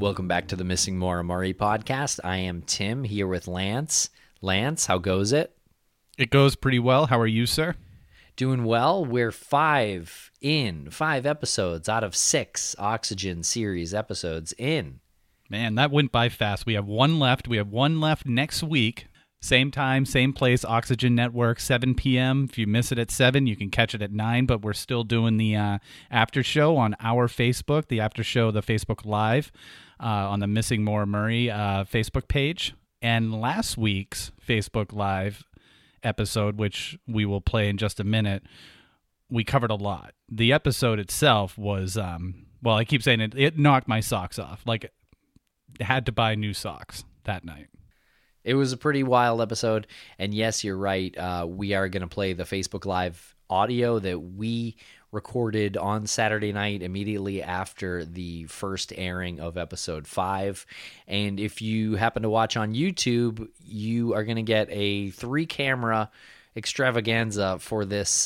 Welcome back to the Missing Maura Murray podcast. I am Tim here with Lance. Lance, how goes it? It goes pretty well. How are you, sir? Doing well. We're 5 episodes out of 6 Oxygen series episodes in. Man, that went by fast. We have one left. We have one left next week. Same time, same place, Oxygen Network, 7 p.m. If you miss it at 7, you can catch it at 9, but we're still doing the after show on our Facebook, the after show, the Facebook Live on the Missing Maura Murray Facebook page. And last week's Facebook Live episode, which we will play in just a minute, we covered a lot. The episode itself was, well, I keep saying it knocked my socks off. Like, I had to buy new socks that night. It was a pretty wild episode, and yes, you're right. We are going to play the Facebook Live audio that we recorded on Saturday night immediately after the first airing of episode 5. And if you happen to watch on YouTube, you are going to get a 3-camera extravaganza for this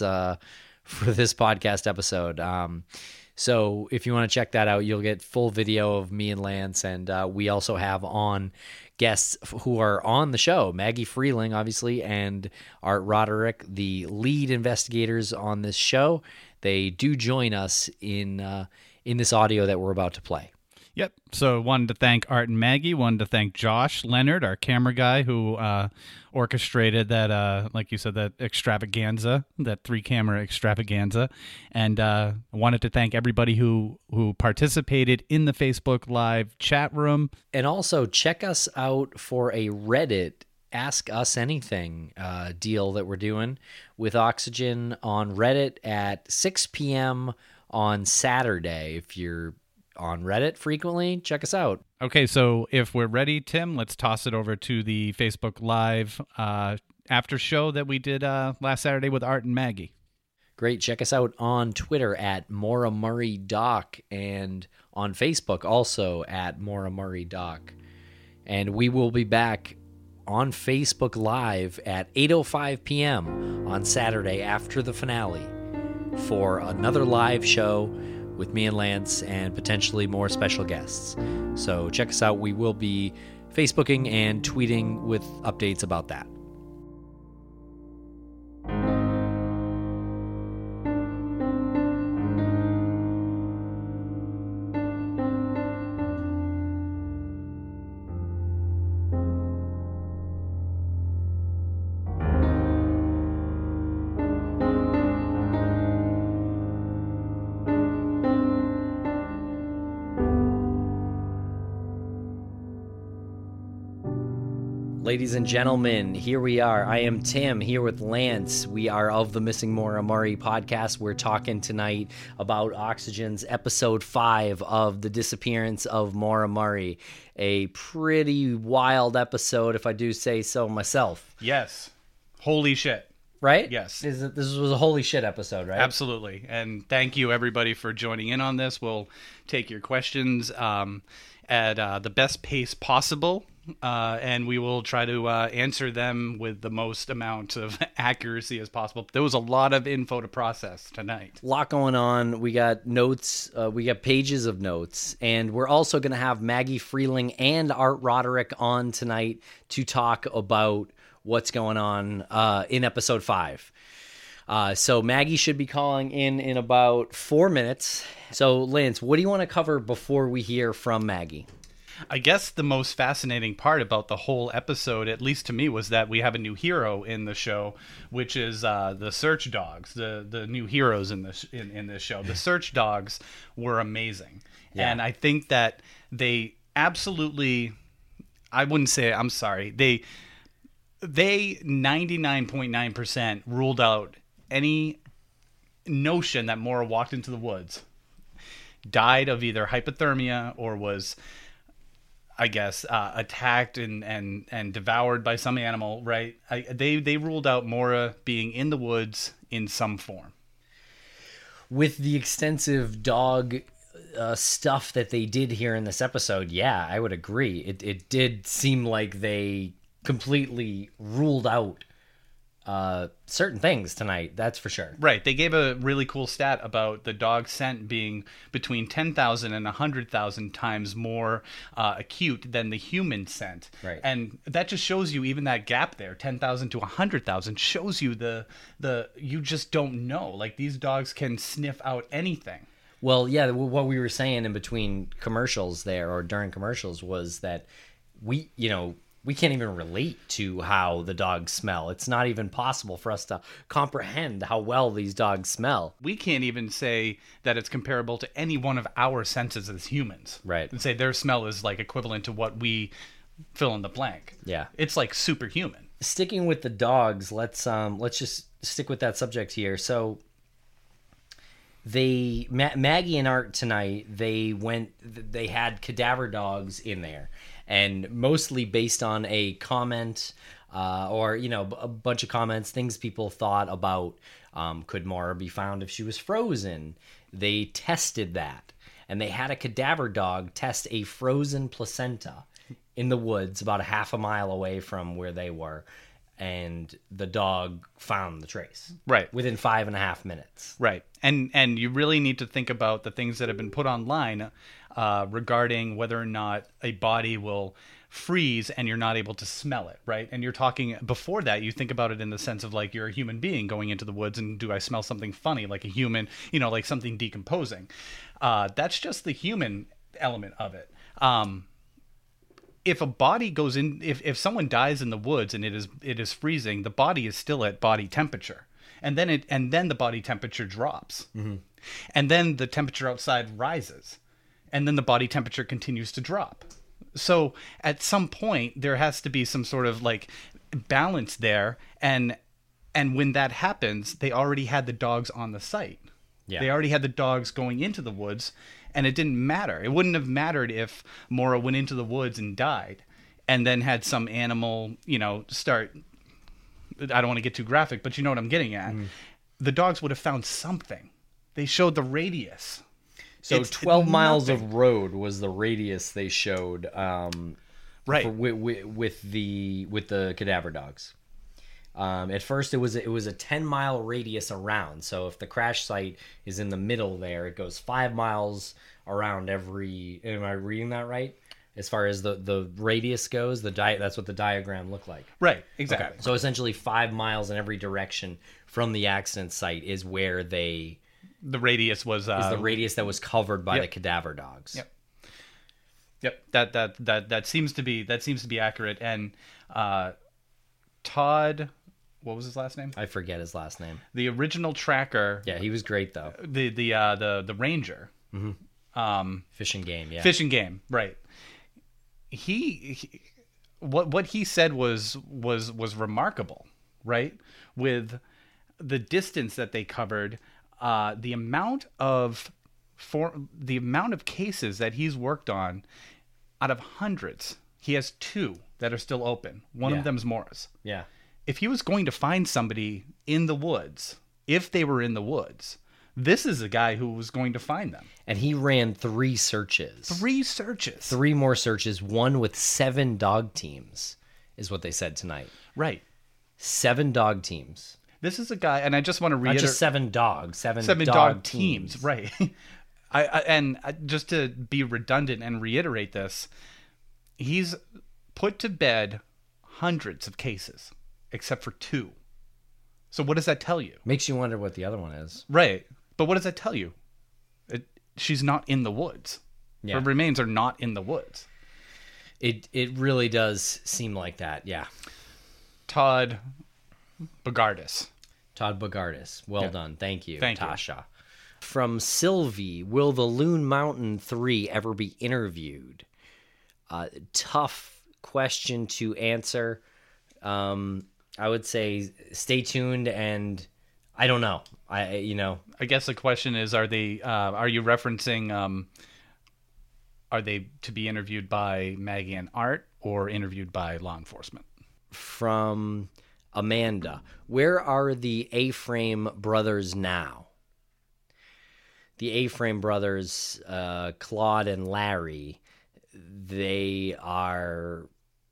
podcast episode. So if you want to check that out, you'll get full video of me and Lance, and we also have on guests who are on the show, Maggie Freeling, obviously, and Art Roderick, the lead investigators on this show. They do join us in this audio that we're about to play. Yep. So wanted to thank Art and Maggie. Wanted to thank Josh Leonard, our camera guy, who orchestrated that, like you said, that extravaganza, that 3-camera extravaganza. And wanted to thank everybody who participated in the Facebook Live chat room. And also check us out for a Reddit Ask Us Anything deal that we're doing with Oxygen on Reddit at 6 p.m. on Saturday. If you're on Reddit frequently, check us out. Okay, so if we're ready, Tim, let's toss it over to the Facebook Live after show that we did last Saturday with Art and Maggie. Great. Check us out on Twitter at Maura Murray Doc and on Facebook also at Maura Murray Doc. And we will be back on Facebook Live at 8:05 p.m. on Saturday after the finale for another live show with me and Lance and potentially more special guests. So check us out. We will be Facebooking and tweeting with updates about that. Ladies and gentlemen, here we are. I am Tim, here with Lance. We are of the Missing Maura Murray podcast. We're talking tonight about Oxygen's episode 5 of The Disappearance of Maura Murray. A pretty wild episode, if I do say so myself. Yes. Holy shit. Right? Yes. This was a holy shit episode, right? Absolutely. And thank you, everybody, for joining in on this. We'll take your questions at the best pace possible. And we will try to answer them with the most amount of accuracy as possible. There was a lot of info to process tonight. A lot going on. We got notes. We got pages of notes. And we're also going to have Maggie Freeling and Art Roderick on tonight to talk about what's going on in episode 5. So Maggie should be calling in about 4 minutes. So, Lance, what do you want to cover before we hear from Maggie? I guess the most fascinating part about the whole episode, at least to me, was that we have a new hero in the show, which is the search dogs, the new heroes in this show. The search dogs were amazing. Yeah. And I think that they absolutely, I wouldn't say, I'm sorry, they 99.9% ruled out any notion that Maura walked into the woods, died of either hypothermia or was, I guess, attacked and devoured by some animal, right? They ruled out Maura being in the woods in some form. With the extensive dog stuff that they did here in this episode, yeah, I would agree. It did seem like they completely ruled out certain things tonight. That's for sure. Right. They gave a really cool stat about the dog scent being between 10,000 and 100,000 times more acute than the human scent. Right. And that just shows you even that gap there, 10,000 to 100,000, shows you the you just don't know. Like, these dogs can sniff out anything. Well, yeah, what we were saying in between commercials there, or during commercials, was that we can't even relate to how the dogs smell. It's not even possible for us to comprehend how well these dogs smell. We can't even say that it's comparable to any one of our senses as humans. Right. And say their smell is like equivalent to what we fill in the blank. Yeah. It's like superhuman. Sticking with the dogs, let's just stick with that subject here. So Maggie and Art tonight, they had cadaver dogs in there, and mostly based on a comment or a bunch of comments, things people thought about, could Mara be found if she was frozen. They tested that, and they had a cadaver dog test a frozen placenta in the woods about a half a mile away from where they were, and the dog found the trace. Right. Within 5.5 minutes. Right. And you really need to think about the things that have been put online regarding whether or not a body will freeze and you're not able to smell it, right? And you're talking, before that, you think about it in the sense of like you're a human being going into the woods, and do I smell something funny, like a human, like something decomposing? That's just the human element of it. If a body goes in, if someone dies in the woods and it is freezing, the body is still at body temperature, and then the body temperature drops, and then the temperature outside rises, and then the body temperature continues to drop. So at some point there has to be some sort of like balance there, and when that happens, they already had the dogs on the site. Yeah. They already had the dogs going into the woods. And it didn't matter. It wouldn't have mattered if Mora went into the woods and died, and then had some animal, start. I don't want to get too graphic, but you know what I'm getting at. The dogs would have found something. They showed the radius. So it's 12 miles of road was the radius they showed. Right. With the cadaver dogs. At first, it was a 10-mile radius around. So if the crash site is in the middle there, it goes 5 miles around every. Am I reading that right? As far as the radius goes, that's what the diagram looked like. Right. Exactly. Okay. So essentially, 5 miles in every direction from the accident site is where the radius was. Is the radius that was covered by the cadaver dogs. Yep. That seems to be accurate. And Todd. What was his last name? I forget his last name. The original tracker. Yeah, he was great though. The ranger. Mm-hmm. Fish and Game. Yeah. Fish and Game. Right. He what he said was remarkable. Right. With the distance that they covered, the amount of cases that he's worked on, out of hundreds, he has 2 that are still open. One of them's Mora's. Yeah. If he was going to find somebody in the woods, if they were in the woods, this is a guy who was going to find them. And he ran 3 searches. 3 searches. 3 more searches, one with 7 dog teams, is what they said tonight. Right. 7 dog teams. This is a guy, and I just want to reiterate. Not just 7 dogs, 7 dog teams. Right. And just to be redundant and reiterate this, he's put to bed hundreds of cases, except for 2. So what does that tell you? Makes you wonder what the other one is. Right. But what does that tell you? She's not in the woods. Yeah. Her remains are not in the woods. It really does seem like that, yeah. Todd Bogardus. Well done. Thank you, Thank Tasha. You. From Sylvie, will the Loon Mountain 3 ever be interviewed? Tough question to answer. I would say stay tuned, and I don't know. I guess the question is, are you referencing, are they to be interviewed by Maggie and Art or interviewed by law enforcement? From Amanda, where are the A-Frame brothers now? The A-Frame brothers, Claude and Larry, they are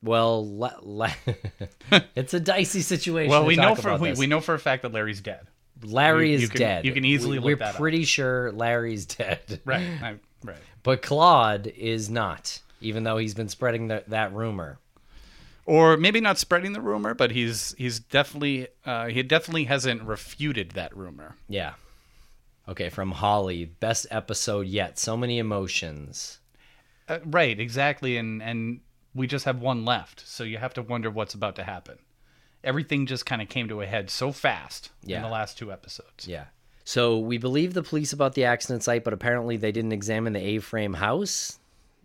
Well, it's a dicey situation. Well, to we talk know for about this. we know for a fact that Larry's dead. Larry is can, dead. You can easily We're look that pretty sure Larry's dead. up. Right. Right. But Claude is not, even though he's been spreading that rumor. Or maybe not spreading the rumor, but he's definitely he definitely hasn't refuted that rumor. Yeah. Okay, from Holly, best episode yet. So many emotions. Right, exactly, and we just have one left, so you have to wonder what's about to happen. Everything just kind of came to a head so fast in the last 2 episodes. Yeah. So we believe the police about the accident site, but apparently they didn't examine the A-frame house.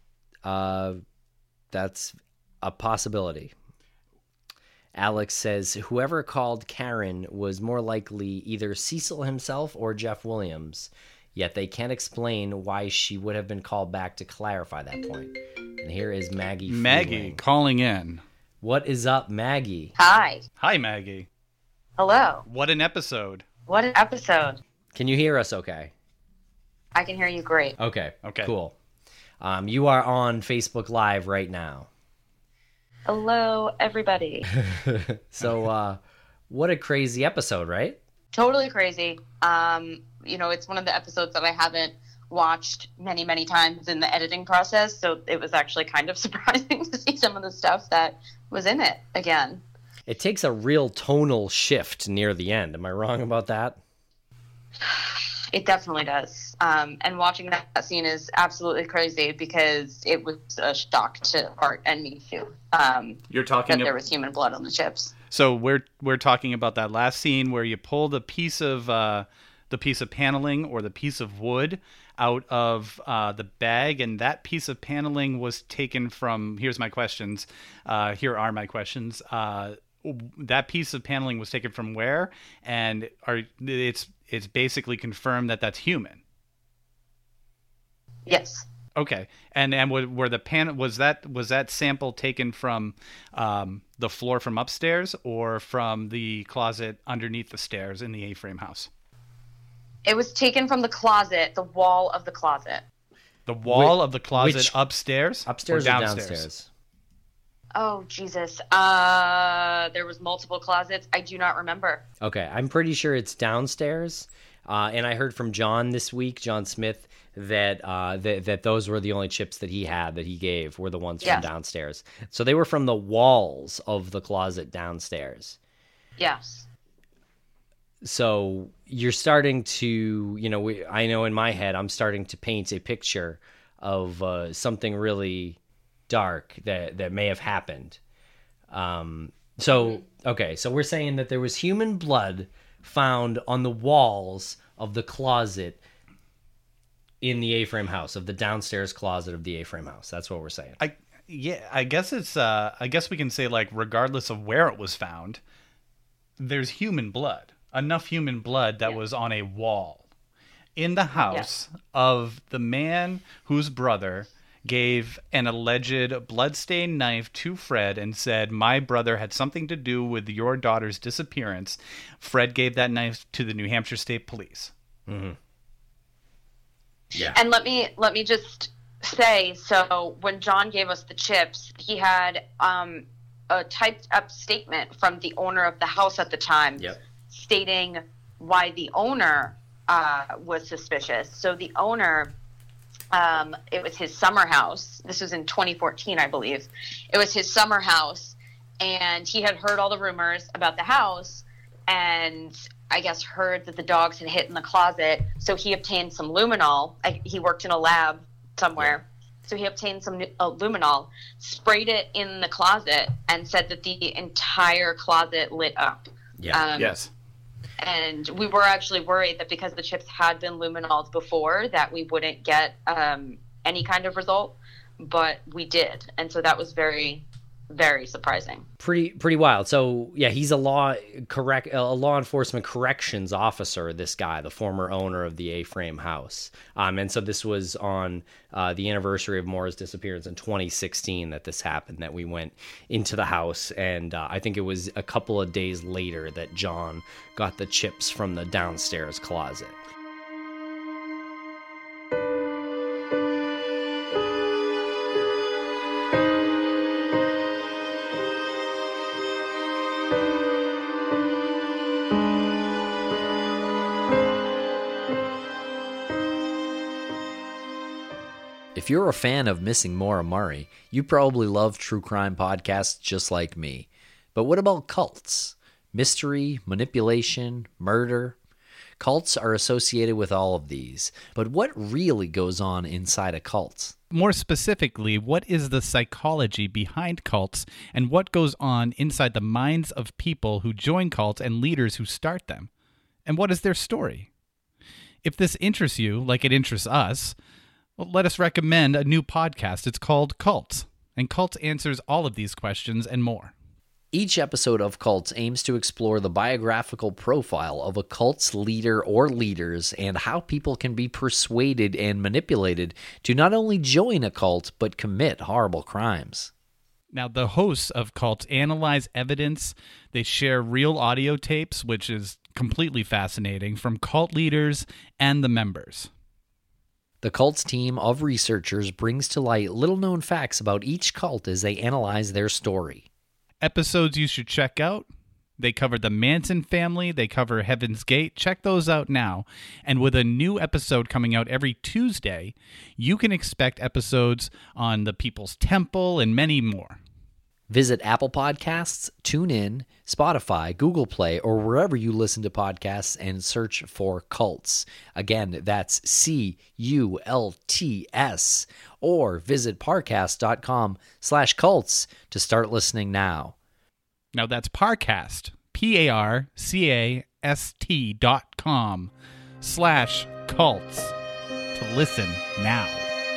That's a possibility. Alex says whoever called Karen was more likely either Cecil himself or Jeff Williams, yet they can't explain why she would have been called back to clarify that point. And here is Maggie Freeling. Maggie calling in. What is up, Maggie? Hi. Hi, Maggie. Hello. What an episode. What an episode. Can you hear us okay? I can hear you great. Okay, Okay. cool. You are on Facebook Live right now. Hello, everybody. So, what a crazy episode, right? Totally crazy. It's one of the episodes that I haven't watched many, many times in the editing process, so it was actually kind of surprising to see some of the stuff that was in it again. It takes a real tonal shift near the end. Am I wrong about that? It definitely does. And watching that scene is absolutely crazy because it was a shock to Art and me too. You're talking that there was human blood on the chips. So we're talking about that last scene where you pull the piece of paneling or the piece of wood out of the bag, and that piece of paneling was taken from. Here's my questions. Here are my questions. That piece of paneling was taken from where? And it's basically confirmed that that's human. Yes. Okay, and were the was that sample taken from the floor from upstairs or from the closet underneath the stairs in the A-frame house? It was taken from the closet, the wall of the closet. The wall of the closet which- upstairs? Upstairs or or downstairs? downstairs? Oh, Jesus. There was multiple closets. I do not remember. Okay, I'm pretty sure it's downstairs. And I heard from John this week, John Smith, that that those were the only chips that he had that he gave were the ones from downstairs. So they were from the walls of the closet downstairs. Yes. So you're starting to, I know in my head I'm starting to paint a picture of something really dark that may have happened. So we're saying that there was human blood found on the walls of the closet in the A-frame house, of the downstairs closet of the A-frame house. That's what we're saying. I guess it's I guess we can say, like, regardless of where it was found, there's human blood. Enough human blood that was on a wall in the house of the man whose brother gave an alleged bloodstained knife to Fred and said, "My brother had something to do with your daughter's disappearance." Fred gave that knife to the New Hampshire State Police. Mm-hmm. Yeah. And let me just say, so when John gave us the chips, he had a typed up statement from the owner of the house at the time stating why the owner was suspicious. So the owner, it was his summer house. This was in 2014, I believe. It was his summer house, and he had heard all the rumors about the house, and I guess heard that the dogs had hit in the closet. So he obtained some luminol. He worked in a lab somewhere. So he obtained some luminol, sprayed it in the closet, and said that the entire closet lit up. Yes. And we were actually worried that because the chips had been luminoled before, that we wouldn't get any kind of result, but we did. And so that was very, very surprising. Pretty wild. So yeah, he's a law enforcement corrections officer. This guy, the former owner of the A-frame house, and so this was on the anniversary of Maura's disappearance in 2016 that this happened. That we went into the house, and I think it was a couple of days later that John got the chips from the downstairs closet. If you're a fan of Missing Maura Murray, you probably love true crime podcasts just like me. But what about cults? Mystery, manipulation, murder? Cults are associated with all of these. But what really goes on inside a cult? More specifically, what is the psychology behind cults, and what goes on inside the minds of people who join cults and leaders who start them? And what is their story? If this interests you, like it interests us, well, let us recommend a new podcast. It's called Cults, and Cults answers all of these questions and more. Each episode of Cults aims to explore the biographical profile of a cult's leader or leaders and how people can be persuaded and manipulated to not only join a cult, but commit horrible crimes. Now, the hosts of Cults analyze evidence. They share real audio tapes, which is completely fascinating, from cult leaders and the members. The Cults team of researchers brings to light little-known facts about each cult as they analyze their story. Episodes you should check out. They cover the Manson family. They cover Heaven's Gate. Check those out now. And with a new episode coming out every Tuesday, you can expect episodes on the People's Temple and many more. Visit Apple Podcasts, TuneIn, Spotify, Google Play, or wherever you listen to podcasts and search for Cults. Again, that's CULTS. Or visit parcast.com/cults to start listening now. Now that's Parcast, PARCAST.com/cults to listen now.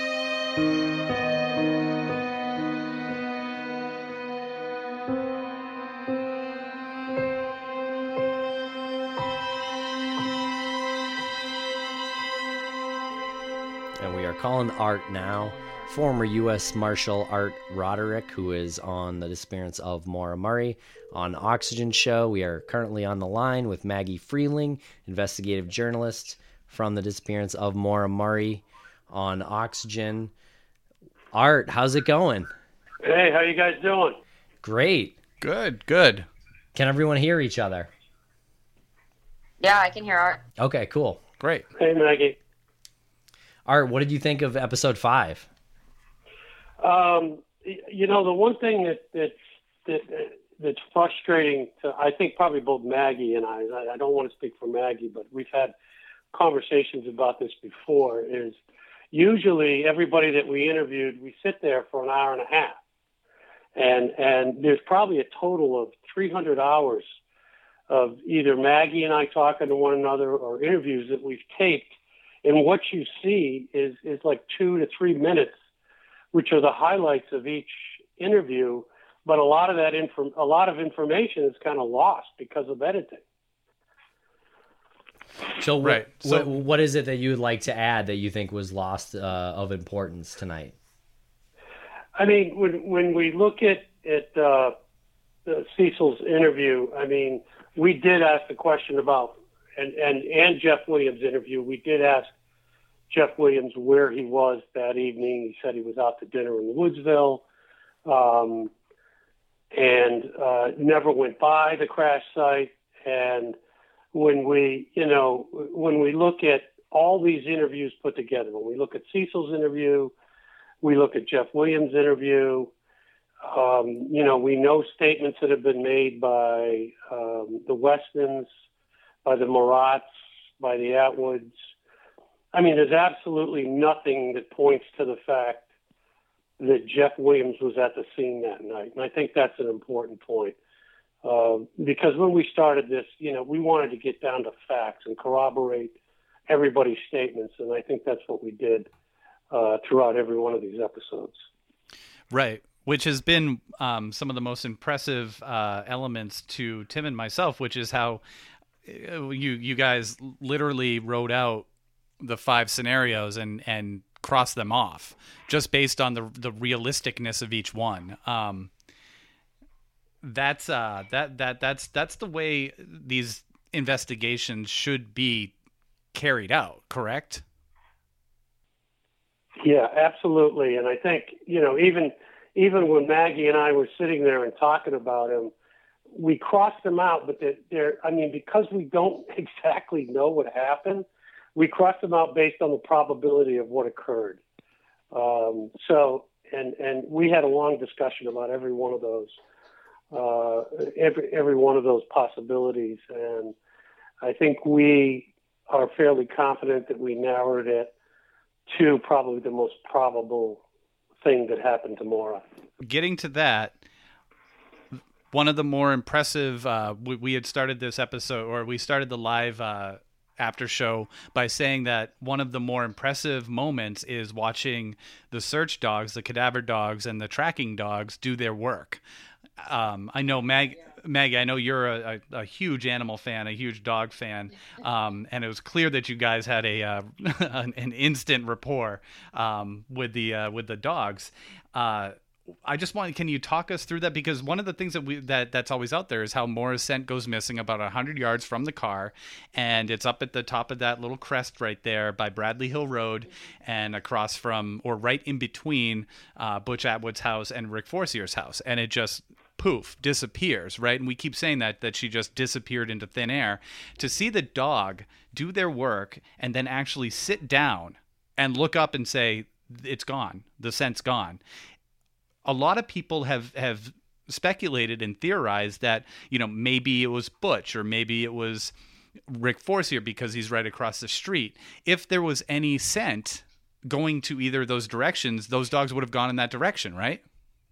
And we are calling Art now. Former U.S. Marshal Art Roderick, who is on The Disappearance of Maura Murray on Oxygen Show. We are currently on the line with Maggie Freeling, investigative journalist from The Disappearance of Maura Murray on Oxygen. Art, how's it going? Hey, how you guys doing? Great. Good. Can everyone hear each other? Yeah, I can hear Art. Okay, cool. Great. Hey, Maggie. Art, what did you think of episode 5? The one thing that's frustrating to, I think, probably both Maggie and I don't want to speak for Maggie, but we've had conversations about this before, is usually everybody that we interviewed, we sit there for an hour and a half. And there's probably a total of 300 hours of either Maggie and I talking to one another or interviews that we've taped. And what you see is like 2 to 3 minutes, which are the highlights of each interview. But a lot of information is kind of lost because of editing. So, right. What is it that you would like to add that you think was lost of importance tonight? I mean, when we look at Cecil's interview, I mean, we did ask the question about, and Jeff Williams' interview, we did ask Jeff Williams where he was that evening. He said he was out to dinner in Woodsville, and never went by the crash site. And when we look at all these interviews put together, when we look at Cecil's interview, we look at Jeff Williams' interview, we know statements that have been made by the Westons, by the Marats, by the Atwoods. I mean, there's absolutely nothing that points to the fact that Jeff Williams was at the scene that night. And I think that's an important point. Because when we started this, we wanted to get down to facts and corroborate everybody's statements. And I think that's what we did throughout every one of these episodes. Right. Which has been some of the most impressive elements to Tim and myself, which is how you guys literally wrote out the 5 scenarios and crossed them off just based on the realisticness of each one. That's the way these investigations should be carried out, correct? Yeah, absolutely. And I think, even when Maggie and I were sitting there and talking about him, we crossed them out, but because we don't exactly know what happened, we crossed them out based on the probability of what occurred. And we had a long discussion about every one of those, every one of those possibilities. And I think we are fairly confident that we narrowed it to probably the most probable thing that happened to Maura. Getting to that, one of the more impressive, we had started this episode, or we started the live after show by saying that one of the more impressive moments is watching the search dogs, the cadaver dogs, and the tracking dogs do their work. I know Maggie, I know you're a huge animal fan, a huge dog fan, and it was clear that you guys had an instant rapport with the dogs. I just want, can you talk us through that? Because one of the things that's always out there is how Maura's scent goes missing about 100 yards from the car, and it's up at the top of that little crest right there by Bradley Hill Road, and across from, or right in between Butch Atwood's house and Rick Forcier's house, and it just poof, disappears, right? And we keep saying that she just disappeared into thin air. To see the dog do their work and then actually sit down and look up and say, it's gone, the scent's gone. A lot of people have speculated and theorized that, maybe it was Butch or maybe it was Rick Forcier because he's right across the street. If there was any scent going to either of those directions, those dogs would have gone in that direction, right?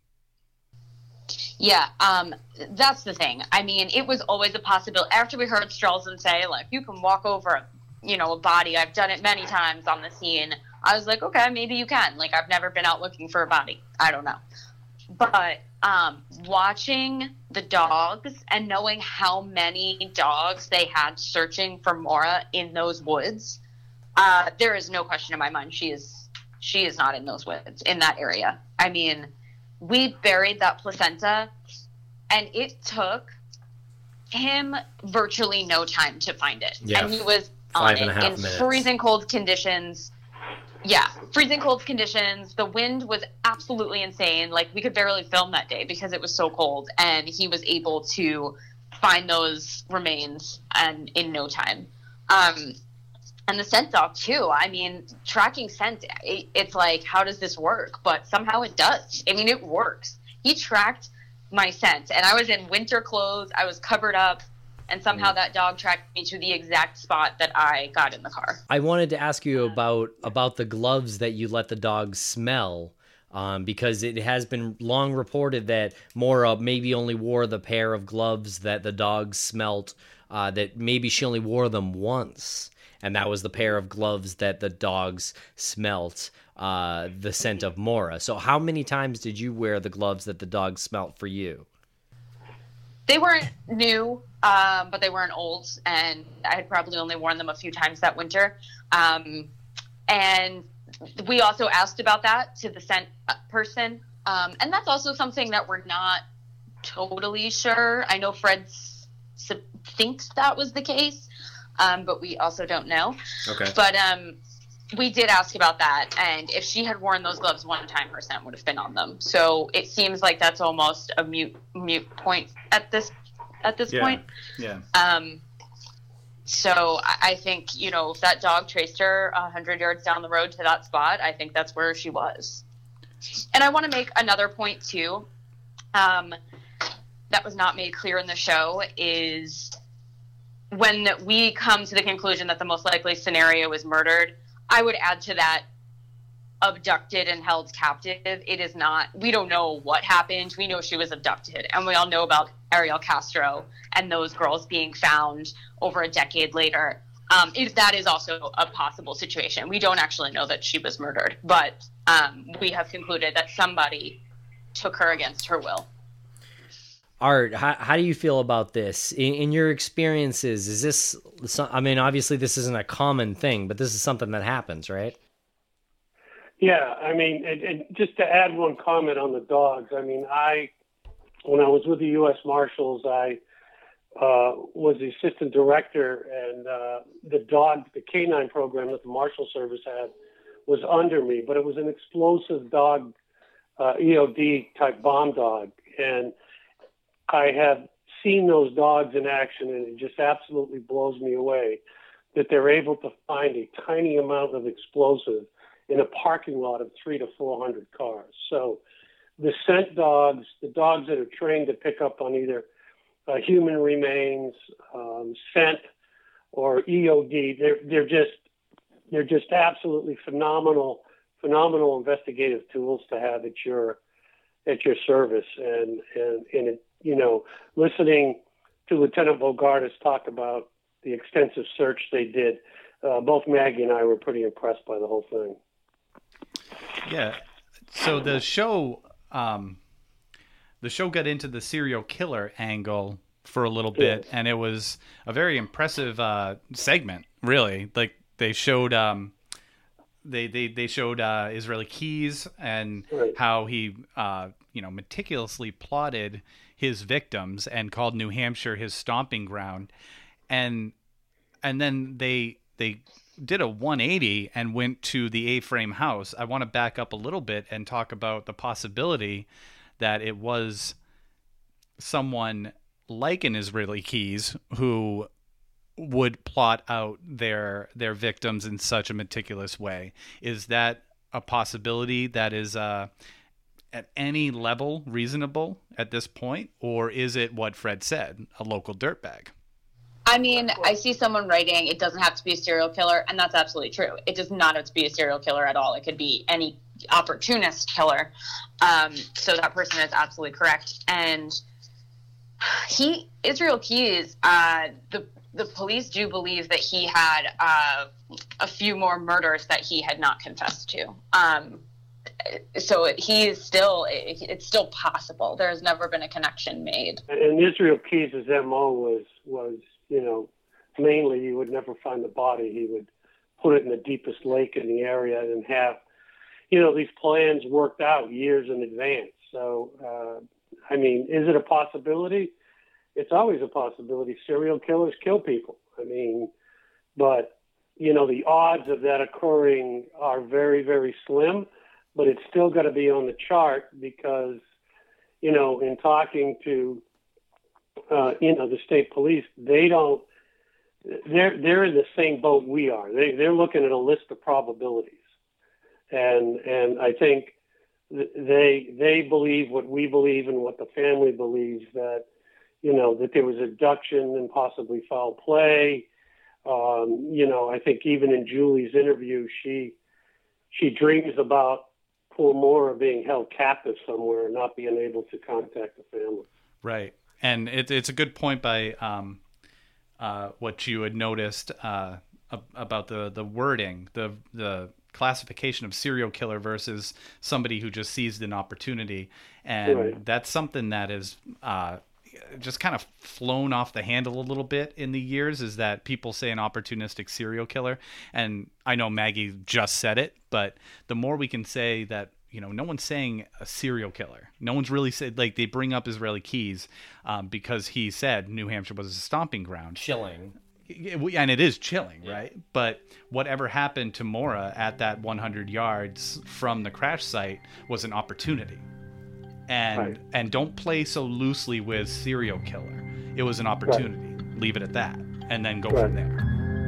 Yeah, that's the thing. I mean, it was always a possibility. After we heard Strelzin say, like, you can walk over, a body. I've done it many times on the scene. I was like, okay, maybe you can. Like, I've never been out looking for a body. I don't know. But watching the dogs and knowing how many dogs they had searching for Maura in those woods, there is no question in my mind she is not in those woods, in that area. I mean, we buried that placenta, and it took him virtually no time to find it. Yeah, and he was on it in minutes. freezing cold conditions. Yeah, freezing cold conditions. The wind was absolutely insane. Like, we could barely film that day because it was so cold, and he was able to find those remains and in no time. And the scent dog too. I mean, tracking scent, it's like, how does this work? But somehow it does. I mean, it works. He tracked my scent, and I was in winter clothes. I was covered up, and somehow that dog tracked me to the exact spot that I got in the car. I wanted to ask you about the gloves that you let the dog smell, because it has been long reported that Maura maybe only wore the pair of gloves that the dog smelt, that maybe she only wore them once. And that was the pair of gloves that the dogs smelt the scent of Maura. So how many times did you wear the gloves that the dogs smelt for you? They weren't new, but they weren't old, and I had probably only worn them a few times that winter. And we also asked about that to the scent person, and that's also something that we're not totally sure. I know Fred thinks that was the case. But we also don't know. Okay. But we did ask about that, and if she had worn those gloves one time, her scent would have been on them. So it seems like that's almost a mute point at this point. Yeah. So I think, if that dog traced her 100 yards down the road to that spot, I think that's where she was. And I want to make another point too, that was not made clear in the show, is when we come to the conclusion that the most likely scenario is murdered, I would add to that abducted and held captive. It is not, we don't know what happened. We know she was abducted, and we all know about Ariel Castro and those girls being found over a decade later. That is also a possible situation. We don't actually know that she was murdered, but we have concluded that somebody took her against her will. Art, how do you feel about this? In your experiences, is this, I mean, obviously this isn't a common thing, but this is something that happens, right? Yeah, I mean, and just to add one comment on the dogs, I mean, when I was with the U.S. Marshals, I was the assistant director, and the canine program that the Marshal Service had was under me, but it was an explosive dog, EOD type bomb dog, and I have seen those dogs in action, and it just absolutely blows me away that they're able to find a tiny amount of explosive in a parking lot of 300 to 400 cars. So the scent dogs, the dogs that are trained to pick up on either human remains, scent, or EOD, they're just absolutely phenomenal investigative tools to have at your service. And it, you know, listening to Lieutenant Bogardus talk about the extensive search they did, both Maggie and I were pretty impressed by the whole thing. Yeah. So the show got into the serial killer angle for a little bit, and it was a very impressive segment, really. Like they showed they showed Israeli Keys and how he meticulously plotted his victims and called New Hampshire his stomping ground, and then they did a 180 and went to the A-frame house. I want to back up a little bit and talk about the possibility that it was someone like an Israeli Keys who would plot out their victims in such a meticulous way. Is that a possibility that is at any level reasonable at this point, or is it what Fred said, a local dirtbag? I mean, I see someone writing, it doesn't have to be a serial killer, and that's absolutely true. It does not have to be a serial killer at all. It could be any opportunist killer. So that person is absolutely correct. And Israel Keys, the police do believe that he had a few more murders that he had not confessed to. So it's still possible. There's never been a connection made. And Israel Keys' MO was, you know, mainly he would never find the body. He would put it in the deepest lake in the area and have, you know, these plans worked out years in advance. So, I mean, is it a possibility? It's always a possibility. Serial killers kill people. I mean, but, you know, the odds of that occurring are very, very slim, but it's still got to be on the chart because, you know, in talking to, the state police, they're in the same boat we are. They're looking at a list of probabilities. And I think they believe what we believe and what the family believes, that, you know, that there was abduction and possibly foul play. You know, I think even in Julie's interview, she dreams about poor Maura being held captive somewhere and not being able to contact the family. Right. And it's a good point by what you had noticed about the wording, the classification of serial killer versus somebody who just seized an opportunity. And that's something that is just kind of flown off the handle a little bit in the years, is that people say an opportunistic serial killer. And I know Maggie just said it, but the more we can say that, you know, no one's saying a serial killer. No one's really said, like, they bring up Israeli Keys because he said New Hampshire was a stomping ground. Chilling. And it is chilling, right? But whatever happened to Maura at that 100 yards from the crash site was an opportunity. And don't play so loosely with serial killer. It was an opportunity. Right. Leave it at that. And then go from there.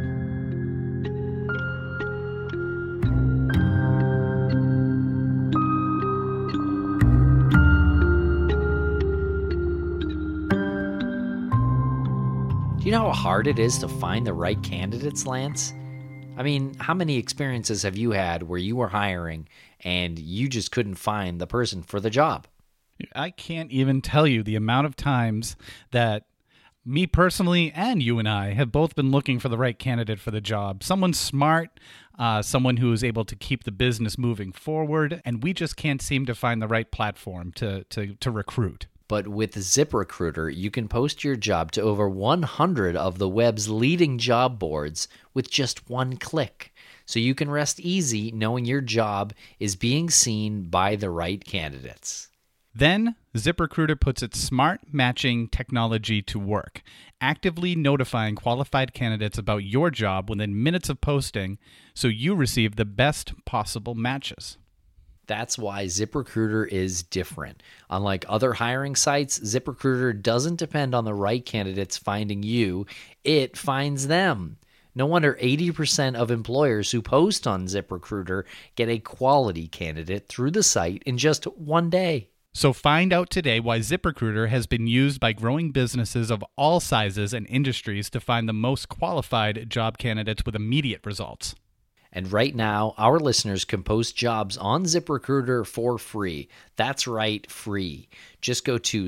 Do you know how hard it is to find the right candidates, Lance? I mean, how many experiences have you had where you were hiring and you just couldn't find the person for the job? I can't even tell you the amount of times that me personally and you and I have both been looking for the right candidate for the job. Someone smart, someone who is able to keep the business moving forward, and we just can't seem to find the right platform to recruit. But with ZipRecruiter, you can post your job to over 100 of the web's leading job boards with just one click. So you can rest easy knowing your job is being seen by the right candidates. Then, ZipRecruiter puts its smart matching technology to work, actively notifying qualified candidates about your job within minutes of posting, so you receive the best possible matches. That's why ZipRecruiter is different. Unlike other hiring sites, ZipRecruiter doesn't depend on the right candidates finding you. It finds them. No wonder 80% of employers who post on ZipRecruiter get a quality candidate through the site in just one day. So find out today why ZipRecruiter has been used by growing businesses of all sizes and industries to find the most qualified job candidates with immediate results. And right now, our listeners can post jobs on ZipRecruiter for free. That's right, free. Just go to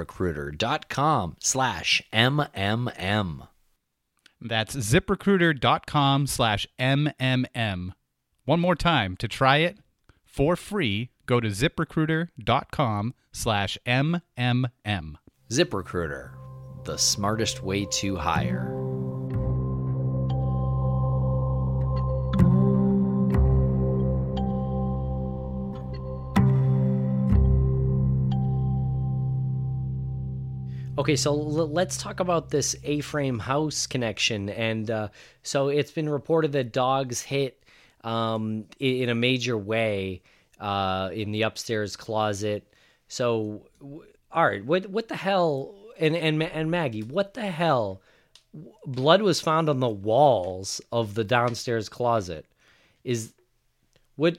ZipRecruiter.com/MMM. That's ZipRecruiter.com/MMM. One more time, to try it for free, go to ZipRecruiter.com/MMM. ZipRecruiter, the smartest way to hire. Okay, so let's talk about this A-frame house connection. And so it's been reported that dogs hit in a major way in the upstairs closet. So, Art, what the hell? And Maggie, what the hell? Blood was found on the walls of the downstairs closet. What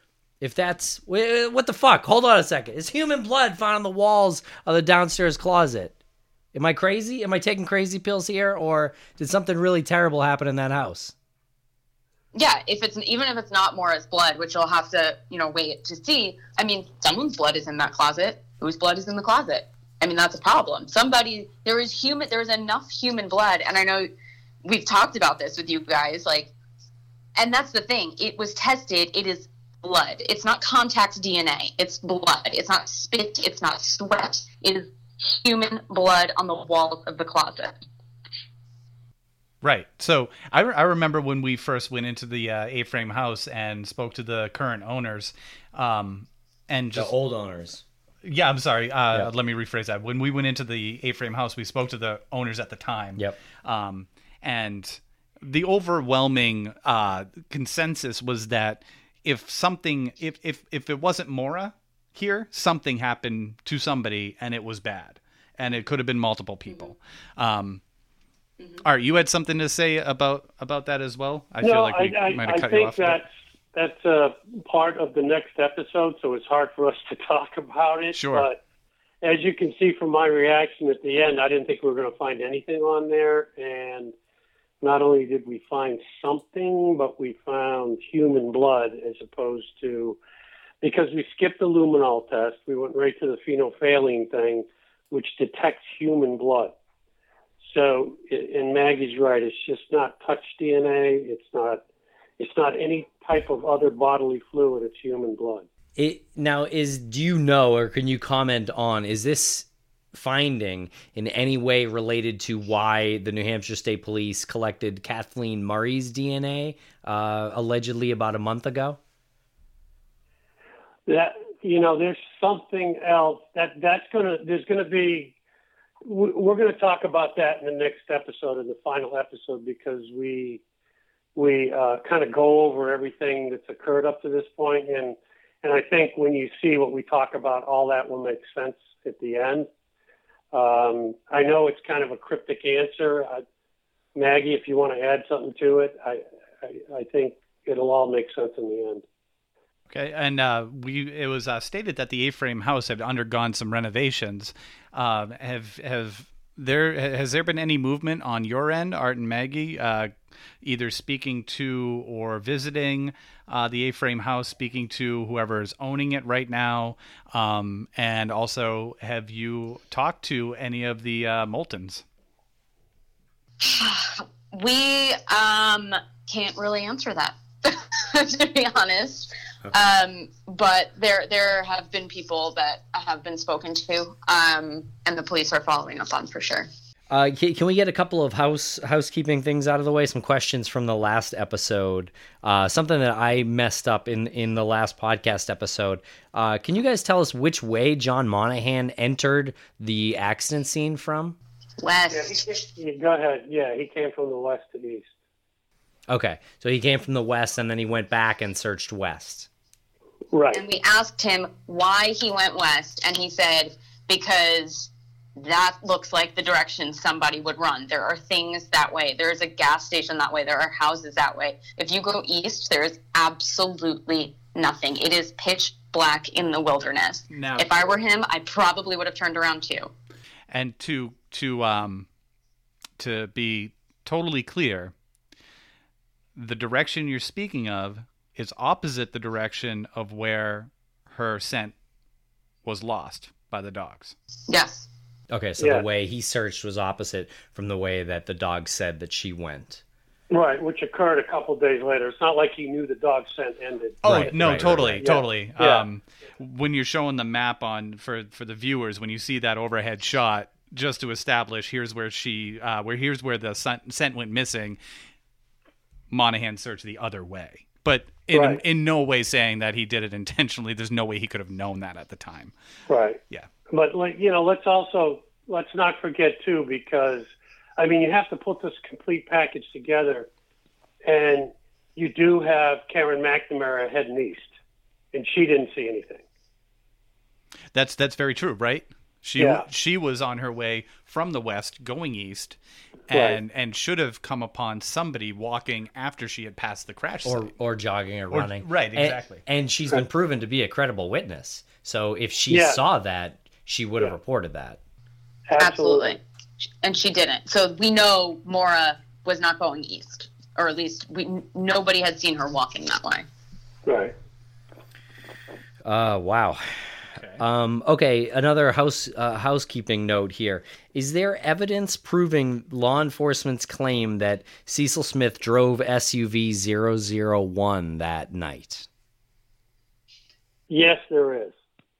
the fuck? Hold on a second. Is human blood found on the walls of the downstairs closet? Am I crazy? Am I taking crazy pills here, or did something really terrible happen in that house? Yeah, even if it's not Maura's blood, which you'll have to, wait to see. I mean, someone's blood is in that closet. Whose blood is in the closet? I mean, that's a problem. There is enough human blood, and I know we've talked about this with you guys, and that's the thing. It was tested. It is blood. It's not contact DNA. It's blood. It's not spit. It's not sweat. It is human blood on the walls of the closet. Right. So I remember when we first went into the A-frame house and spoke to the current owners, and just the old owners. Yeah, I'm sorry. Let me rephrase that. When we went into the A-frame house, we spoke to the owners at the time. Yep. And the overwhelming consensus was that if it wasn't Maura here, something happened to somebody and it was bad, and it could have been multiple people. Art, you had something to say about that as well? I feel like we might have cut you off. I think that's part of the next episode, so it's hard for us to talk about it. Sure. But as you can see from my reaction at the end, I didn't think we were going to find anything on there. And not only did we find something, but we found human blood as opposed to, because we skipped the luminol test, we went right to the phenolphthalein thing, which detects human blood. So, and Maggie's right, it's just not touch DNA. It's not any type of other bodily fluid. It's human blood. Do you know, or can you comment on, is this finding in any way related to why the New Hampshire State Police collected Kathleen Murray's DNA allegedly about a month ago? That, there's something else there's going to be. We're going to talk about that in the next episode, in the final episode, because we kind of go over everything that's occurred up to this point, and I think when you see what we talk about, all that will make sense at the end. I know it's kind of a cryptic answer, Maggie. If you want to add something to it, I think it'll all make sense in the end. Okay, and it was stated that the A-frame house had undergone some renovations. Has there been any movement on your end, Art and Maggie, either speaking to or visiting the A-frame house, speaking to whoever is owning it right now, and also have you talked to any of the Moultons? We can't really answer that, to be honest. Okay. But there have been people that have been spoken to, and the police are following up on for sure. Can we get a couple of housekeeping things out of the way? Some questions from the last episode. Something that I messed up in the last podcast episode. Can you guys tell us which way John Monahan entered the accident scene from? West. Yeah, go ahead. Yeah, he came from the west to east. Okay, so he came from the west, and then he went back and searched west. Right. And we asked him why he went west, and he said because that looks like the direction somebody would run. There are things that way. There is a gas station that way. There are houses that way. If you go east, there is absolutely nothing. It is pitch black in the wilderness. Now, if I were him, I probably would have turned around too. And to be totally clear, the direction you're speaking of is opposite the direction of where her scent was lost by the dogs. Yes. Okay, so the way he searched was opposite from the way that the dog said that she went. Right, which occurred a couple days later. It's not like he knew the dog scent ended. Oh, Right, no, right, totally, right. totally. Yeah. When you're showing the map on for the viewers, when you see that overhead shot, just to establish here's where here's where the scent went missing, Monahan searched the other way. But in no way saying that he did it intentionally. There's no way he could have known that at the time. Right. Yeah. But let's not forget too, because I mean, you have to put this complete package together, and you do have Karen McNamara heading east, and she didn't see anything. That's very true, right? She was on her way from the west going east, and should have come upon somebody walking after she had passed the crash site. Or jogging or running. Right, exactly. And she's been proven to be a credible witness. So if she saw that, she would have reported that. Absolutely. And she didn't. So we know Maura was not going east, or at least nobody had seen her walking that way. Right. Wow. Okay, another housekeeping note here. Is there evidence proving law enforcement's claim that Cecil Smith drove SUV 001 that night? Yes, there is.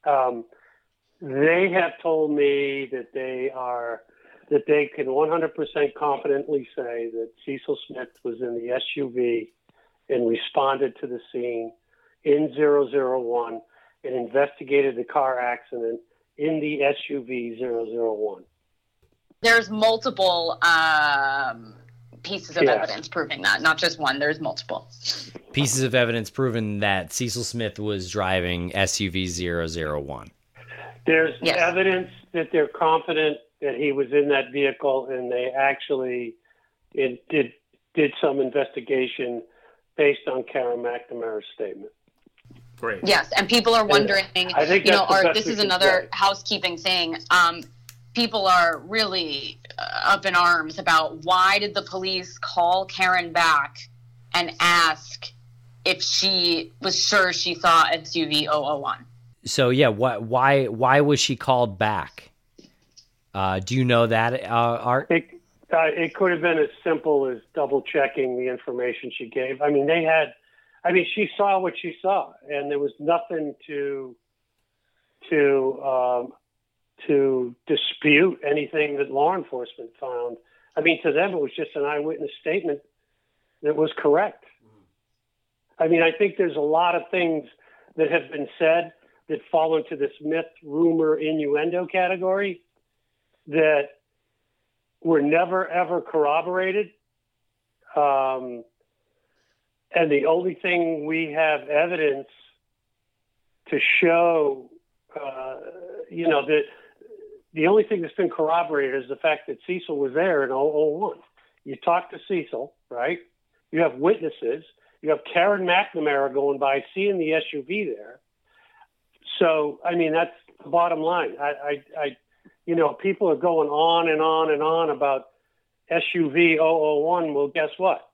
They have told me that they can 100% confidently say that Cecil Smith was in the SUV and responded to the scene in 001 and investigated the car accident in the SUV 001. There's multiple pieces of evidence proving that, not just one. There's multiple pieces of evidence proving that Cecil Smith was driving SUV 001. There's evidence that they're confident that he was in that vehicle, and they actually did some investigation based on Karen McNamara's statement. Great. Yes, and people are wondering, I think Art, this is another housekeeping thing. People are really up in arms about why did the police call Karen back and ask if she was sure she saw SUV 001. So why was she called back? Do you know that, Art? It could have been as simple as double checking the information she gave. I mean, she saw what she saw, and there was nothing to dispute anything that law enforcement found. I mean, to them, it was just an eyewitness statement that was correct. I mean, I think there's a lot of things that have been said that fall into this myth, rumor, innuendo category that were never, ever corroborated. And the only thing we have evidence to show, that the only thing that's been corroborated is the fact that Cecil was there in 001. You talk to Cecil, right? You have witnesses. You have Karen McNamara going by, seeing the SUV there. So, I mean, that's the bottom line. People are going on and on and on about SUV 001. Well, guess what?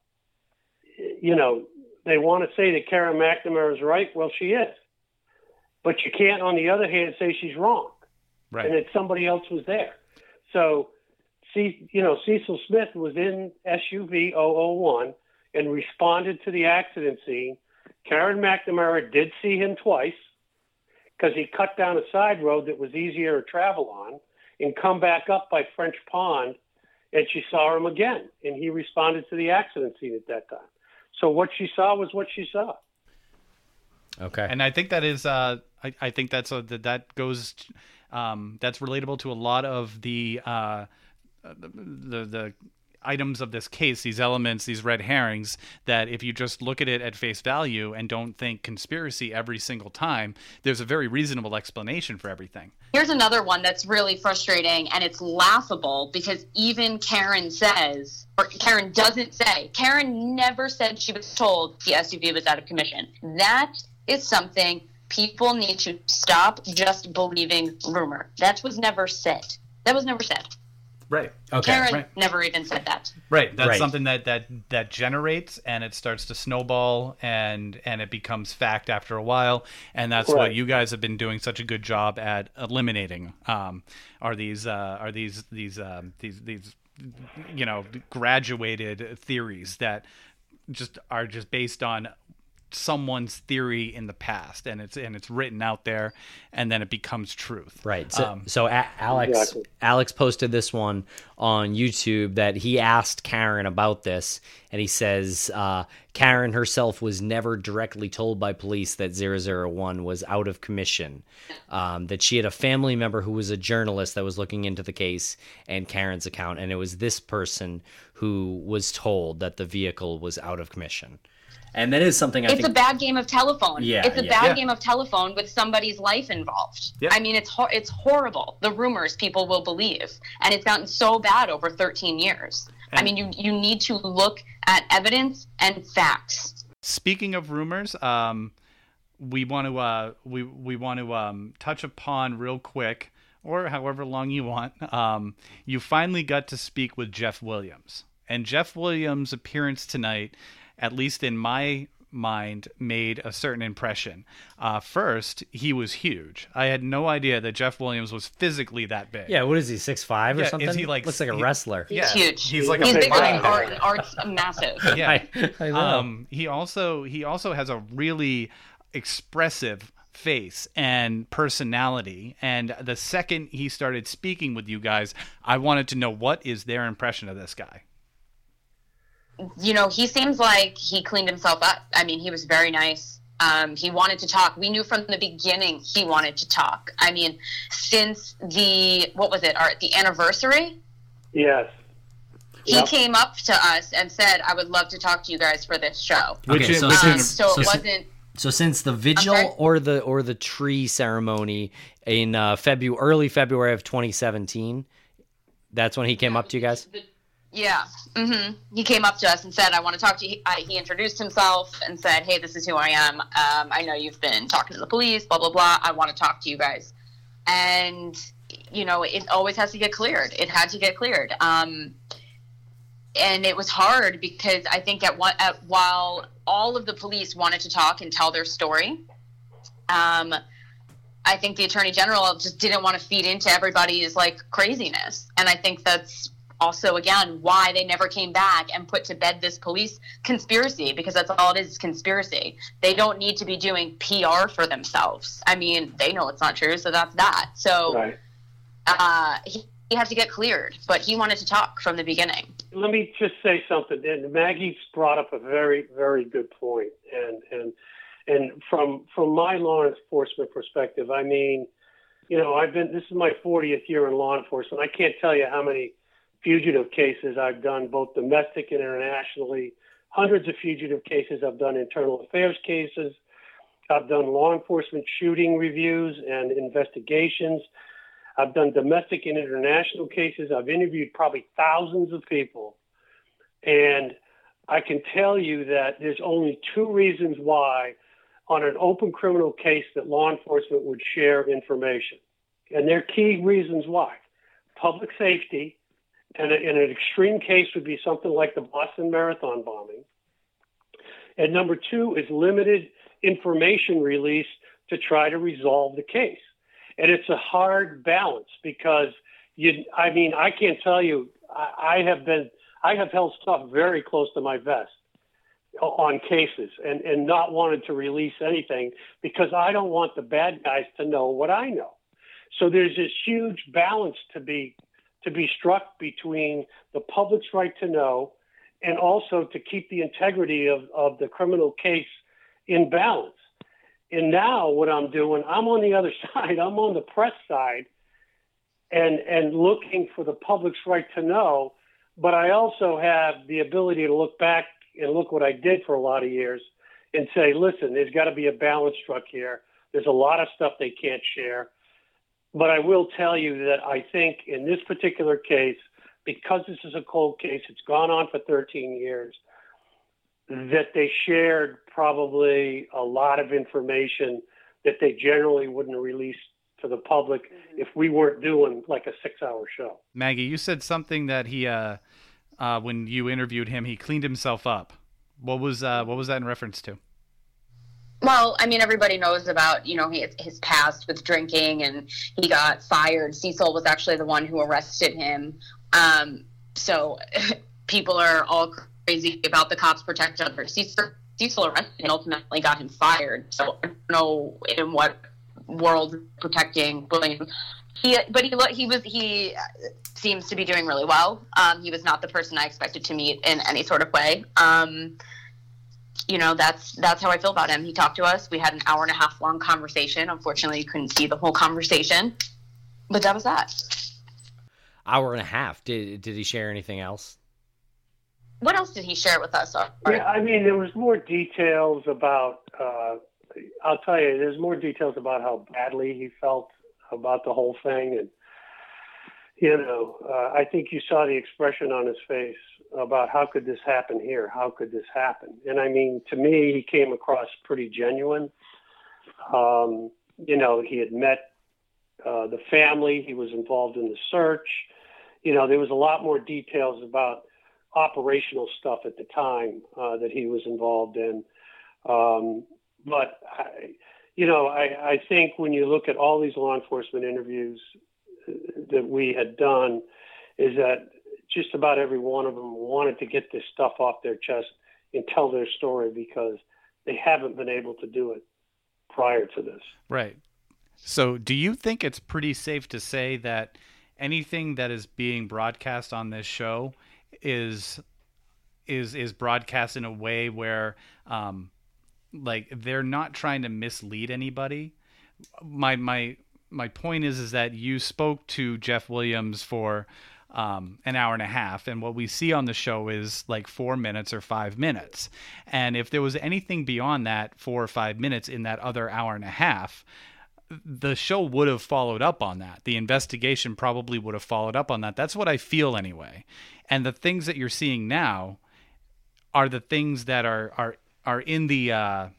They want to say that Karen McNamara is right. Well, she is. But you can't, on the other hand, say she's wrong. Right. And that somebody else was there. So, Cecil Smith was in SUV 001 and responded to the accident scene. Karen McNamara did see him twice because he cut down a side road that was easier to travel on and come back up by French Pond, and she saw him again, and he responded to the accident scene at that time. So what she saw was what she saw. Okay. And I think that is, I think that's that goes, that's relatable to a lot of the items of this case, these elements, these red herrings, that if you just look at it at face value and don't think conspiracy every single time, there's a very reasonable explanation for everything. Here's another one that's really frustrating, and it's laughable because even Karen says, or Karen doesn't say, Karen never said she was told the SUV was out of commission. That is something people need to stop just believing rumor. That was never said. That was never said. Right. Okay. Karen never even said that. Right. That's Right. something that generates, and it starts to snowball, and it becomes fact after a while. And that's what you guys have been doing such a good job at eliminating. Are these graduated theories that are just based on someone's theory in the past, and it's written out there, and then it becomes truth. Right. So Alex posted this one on YouTube that he asked Karen about this, and he says Karen herself was never directly told by police that 001 was out of commission, that she had a family member who was a journalist that was looking into the case and Karen's account, and it was this person who was told that the vehicle was out of commission. And that is something I think... It's a bad game of telephone. Yeah, it's a bad game of telephone with somebody's life involved. Yeah. I mean, it's horrible. The rumors people will believe. And it's gotten so bad over 13 years. I mean, you need to look at evidence and facts. Speaking of rumors, we want to touch upon real quick, or however long you want. You finally got to speak with Jeff Williams. And Jeff Williams' appearance tonight, at least in my mind, made a certain impression. First, he was huge. I had no idea that Jeff Williams was physically that big. Yeah, what is he, 6'5" or something? Is he like... Looks like a wrestler. He's huge. He's like he's a bigger than mind. Art's massive. Yeah. I know. He also has a really expressive face and personality, and the second he started speaking with you guys, I wanted to know, what is their impression of this guy? You know, he seems like he cleaned himself up. I mean, he was very nice. He wanted to talk. We knew from the beginning he wanted to talk. I mean, since the anniversary? Yes. He came up to us and said, I would love to talk to you guys for this show. Okay, So it wasn't... So since the vigil or the tree ceremony in early February of 2017, that's when he came up to you guys? Yeah. Mm-hmm. He came up to us and said, I want to talk to you. He introduced himself and said, hey, this is who I am. I know you've been talking to the police, blah, blah, blah. I want to talk to you guys. And, you know, it always has to get cleared. It had to get cleared. And it was hard because I think while all of the police wanted to talk and tell their story, I think the Attorney General just didn't want to feed into everybody's, like, craziness. And I think that's also, again, why they never came back and put to bed this police conspiracy, because that's all it is, conspiracy. They don't need to be doing PR for themselves. I mean, they know it's not true, so that's that. So he had to get cleared, but he wanted to talk from the beginning. Let me just say something. And Maggie's brought up a very, very good point. And from my law enforcement perspective, I mean, you know, this is my 40th year in law enforcement. I can't tell you how many fugitive cases I've done, both domestic and internationally, hundreds of fugitive cases. I've done internal affairs cases. I've done law enforcement shooting reviews and investigations. I've done domestic and international cases. I've interviewed probably thousands of people. And I can tell you that there's only two reasons why on an open criminal case that law enforcement would share information. And they're key reasons why. Public safety, and in an extreme case would be something like the Boston Marathon bombing. And number two is limited information release to try to resolve the case. And it's a hard balance because I can't tell you, I have held stuff very close to my vest on cases and not wanted to release anything because I don't want the bad guys to know what I know. So there's this huge balance to be struck between the public's right to know and also to keep the integrity of the criminal case in balance. And now what I'm doing, I'm on the other side. I'm on the press side and looking for the public's right to know, but I also have the ability to look back and look what I did for a lot of years and say, listen, there's got to be a balance struck here. There's a lot of stuff they can't share. But I will tell you that I think in this particular case, because this is a cold case, it's gone on for 13 years, that they shared probably a lot of information that they generally wouldn't release to the public if we weren't doing like a 6-hour show. Maggie, you said something that he, when you interviewed him, he cleaned himself up. What was that in reference to? Well, I mean, everybody knows about, his past with drinking, and he got fired. Cecil was actually the one who arrested him. So people are all crazy about the cops protect others. Cecil arrested and ultimately got him fired. So I don't know in what world protecting William. He seems to be doing really well. He was not the person I expected to meet in any sort of way. That's how I feel about him. He talked to us. We had an 1.5 hour long conversation. Unfortunately, you couldn't see the whole conversation, but that was that. 1.5 hours. Did he share anything else? What else did he share with us? Yeah, I mean, there was more details about, I'll tell you, there's more details about how badly he felt about the whole thing. And, I think you saw the expression on his face about how could this happen here? How could this happen? And I mean, to me, he came across pretty genuine. He had met the family. He was involved in the search. There was a lot more details about operational stuff at the time that he was involved in. But I think when you look at all these law enforcement interviews that we had done, is that just about every one of them wanted to get this stuff off their chest and tell their story because they haven't been able to do it prior to this. Right. So do you think it's pretty safe to say that anything that is being broadcast on this show is broadcast in a way where they're not trying to mislead anybody? My point is that you spoke to Jeff Williams for an 1.5 hours, and what we see on the show is like 4 minutes or 5 minutes. And if there was anything beyond that 4 or 5 minutes in that other 1.5 hours, the show would have followed up on that. The investigation probably would have followed up on that. That's what I feel anyway. And the things that you're seeing now are the things that are in the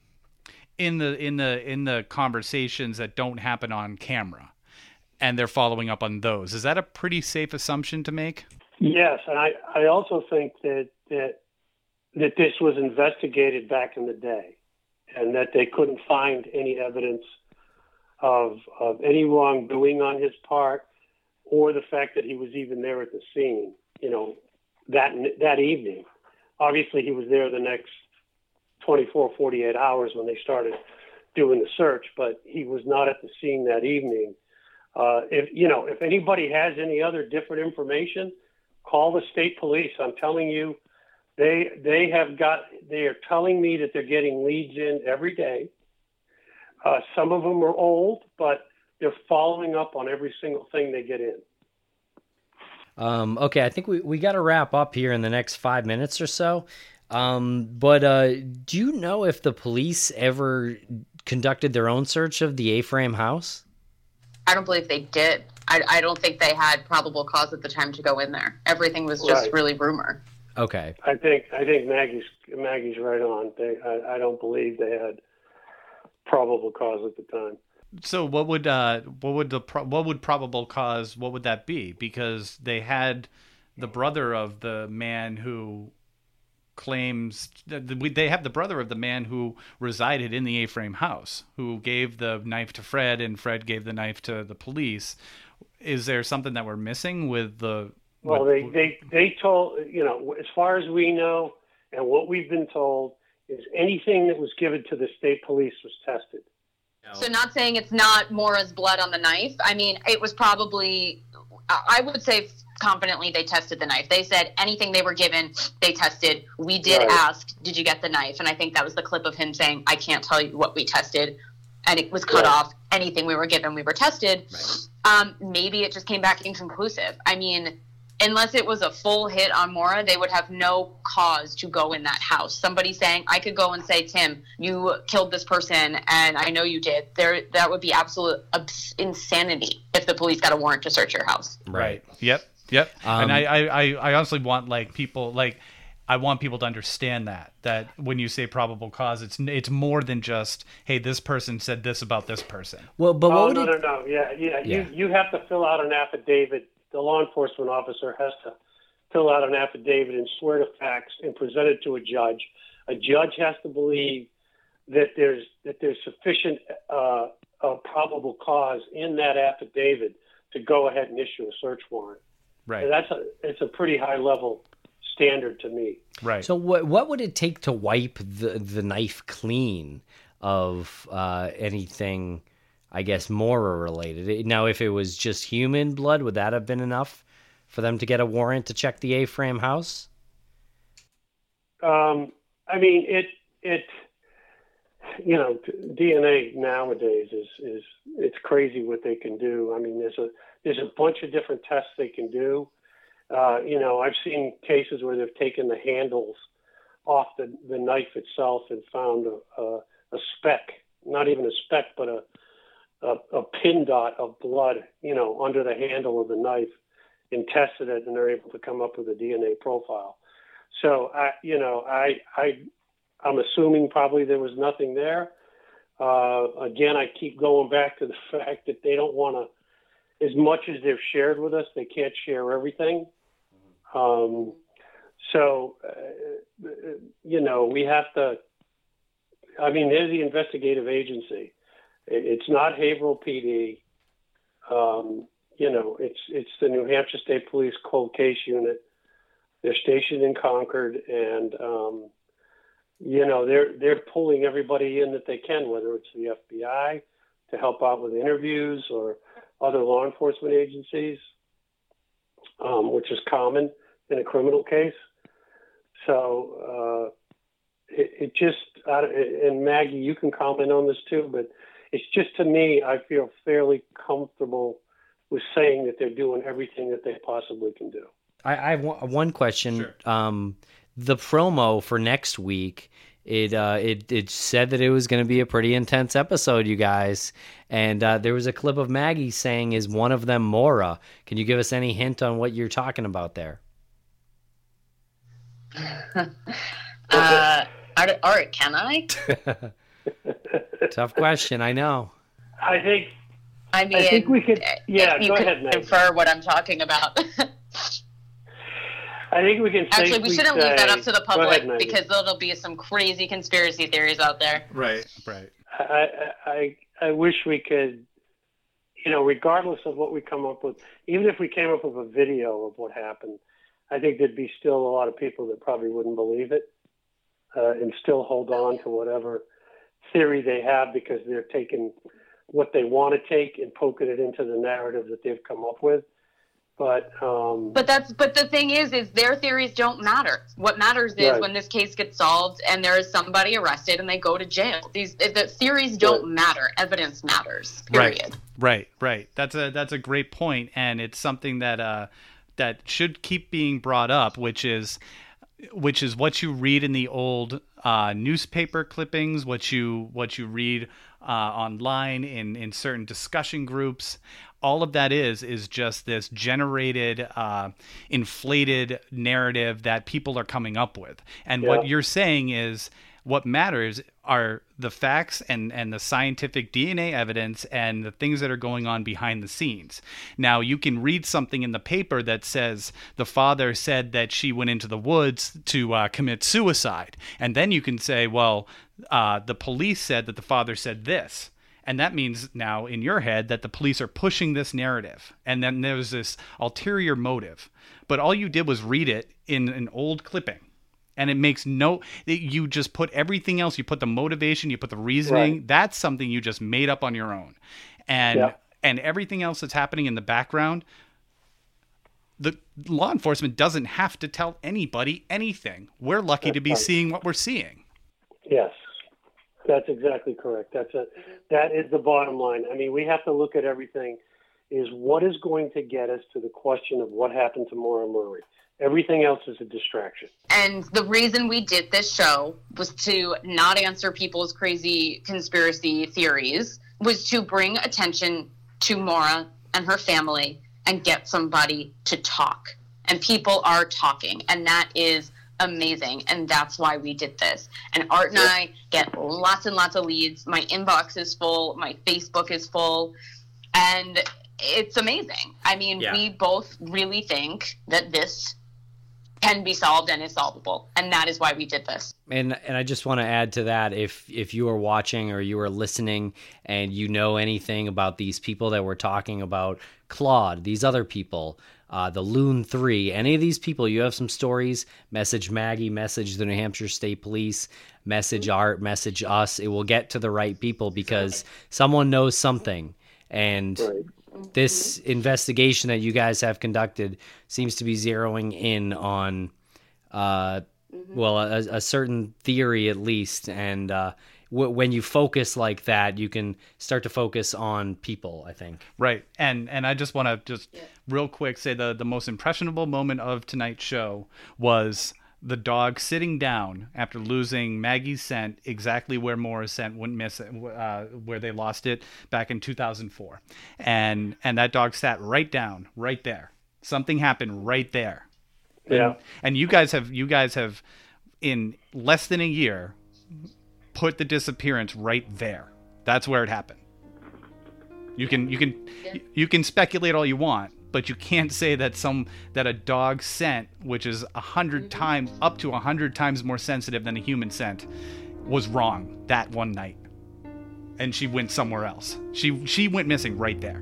conversations that don't happen on camera, and they're following up on those. Is that a pretty safe assumption to make? Yes, and I also think that this was investigated back in the day, and that they couldn't find any evidence of any wrongdoing on his part, or the fact that he was even there at the scene, that evening. Obviously, he was there the next 24, 48 hours when they started doing the search, but he was not at the scene that evening. If anybody has any other different information, call the state police. I'm telling you, they are telling me that they're getting leads in every day. Some of them are old, but they're following up on every single thing they get in. Okay, I think we got to wrap up here in the next 5 minutes or so. But do you know if the police ever conducted their own search of the A-frame house? I don't believe they did. I don't think they had probable cause at the time to go in there. Everything was just really rumor. Okay. I think Maggie's right on. I don't believe they had probable cause at the time. So what would probable cause, what would that be? Because they had the brother of the man who claims they have the brother of the man who resided in the A-frame house, who gave the knife to Fred, and Fred gave the knife to the police. Is there something that we're missing with the? Well, they told, as far as we know, and what we've been told is anything that was given to the state police was tested. So not saying it's not Maura's blood on the knife. I mean, it was probably, I would say confidently they tested the knife. They said anything they were given, they tested. We did ask, did you get the knife? And I think that was the clip of him saying, I can't tell you what we tested. And it was cut off. Anything we were given, we were tested. Right. Maybe it just came back inconclusive. I mean, unless it was a full hit on Maura, they would have no cause to go in that house. Somebody saying, I could go and say, Tim, you killed this person, and I know you did. That would be absolute insanity if the police got a warrant to search your house. Right. Yep. And I honestly want people I want people to understand that when you say probable cause, it's more than just, hey, this person said this about this person. Well, but no. Yeah. You have to fill out an affidavit. The law enforcement officer has to fill out an affidavit and swear to facts and present it to a judge. A judge has to believe that there's sufficient probable cause in that affidavit to go ahead and issue a search warrant. Right. So it's a pretty high level standard to me. Right. So what would it take to wipe the knife clean of anything, I guess, Maura related? Now, if it was just human blood, would that have been enough for them to get a warrant to check the A-frame house? I mean, it DNA nowadays is it's crazy what they can do. I mean, there's a bunch of different tests they can do. I've seen cases where they've taken the handles off the knife itself and found a speck, not even a speck, but a pin dot of blood, under the handle of the knife, and tested it, and they're able to come up with a DNA profile. So I'm assuming probably there was nothing there. Again, I keep going back to the fact that they don't want to, as much as they've shared with us, they can't share everything. We have to, they're the investigative agency. It's not Haverhill PD. It's the New Hampshire State Police Cold Case Unit. They're stationed in Concord, and, they're pulling everybody in that they can, whether it's the FBI to help out with interviews or other law enforcement agencies, which is common in a criminal case. So it just, and Maggie, you can comment on this too, but it's just, to me, I feel fairly comfortable with saying that they're doing everything that they possibly can do. I have one question. Sure. The promo for next week, it said that it was going to be a pretty intense episode, you guys. And there was a clip of Maggie saying, is one of them Maura? Can you give us any hint on what you're talking about there? Art, can I? Tough question, I know. I think we could. Yeah, go ahead, Maggie. Infer what I'm talking about. I think we can. Actually, we shouldn't leave that up to the public, because there'll be some crazy conspiracy theories out there. Right. I wish we could, regardless of what we come up with, even if we came up with a video of what happened, I think there'd be still a lot of people that probably wouldn't believe it, and still hold on to whatever theory they have, because they're taking what they want to take and poking it into the narrative that they've come up with. But the thing is their theories don't matter. What matters is when this case gets solved and there is somebody arrested and they go to jail. The theories don't matter. Evidence matters. Period. Right. That's a great point, and it's something that should keep being brought up, which is what you read in the old newspaper clippings, what you read online in certain discussion groups. All of that is just this generated, inflated narrative that people are coming up with. And what you're saying is what matters are the facts and the scientific DNA evidence and the things that are going on behind the scenes. Now, you can read something in the paper that says the father said that she went into the woods to commit suicide. And then you can say, well, the police said that the father said this. And that means now in your head that the police are pushing this narrative. And then there's this ulterior motive. But all you did was read it in an old clipping. And it makes you just put everything else. You put the motivation, you put the reasoning. Right. That's something you just made up on your own. And everything else that's happening in the background, the law enforcement doesn't have to tell anybody anything. We're lucky to be seeing what we're seeing. Yes. That's exactly correct. That is the bottom line. I mean, we have to look at everything is what is going to get us to the question of what happened to Maura Murray. Everything else is a distraction. And the reason we did this show was to not answer people's crazy conspiracy theories, was to bring attention to Maura and her family and get somebody to talk. And people are talking, and that is amazing. And that's why we did this. And Art and I get lots and lots of leads. My inbox is full. My Facebook is full. And it's amazing. I mean, we both really think that this can be solved and is solvable, and that is why we did this. And I just want to add to that, if you are watching or you are listening and you know anything about these people that we're talking about, Claude, these other people, the Loon 3, any of these people, you have some stories, message Maggie, message the New Hampshire State Police, message Art, message us. It will get to the right people because someone knows something. And this investigation that you guys have conducted seems to be zeroing in on, a certain theory at least. And when you focus like that, you can start to focus on people, I think. Right. And I just want to real quick say the most impressionable moment of tonight's show was the dog sitting down after losing Maggie's scent exactly where Maura's scent wouldn't miss it, where they lost it back in 2004. And that dog sat right down, right there. Something happened right there. Yeah. And you guys have in less than a year put the disappearance right there. That's where it happened. You can speculate all you want, but you can't say that a dog's scent, which is 100 times, up to 100 times more sensitive than a human scent, was wrong that one night. And she went somewhere else. She went missing right there.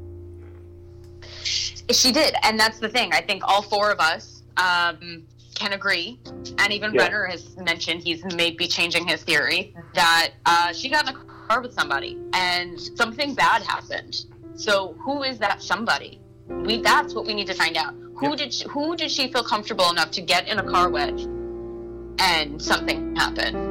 She did, and that's the thing. I think all four of us can agree, and even Renner has mentioned he's maybe changing his theory, that she got in a car with somebody, and something bad happened. So who is that somebody? That's what we need to find out. Who did she feel comfortable enough to get in a car with, and something happened?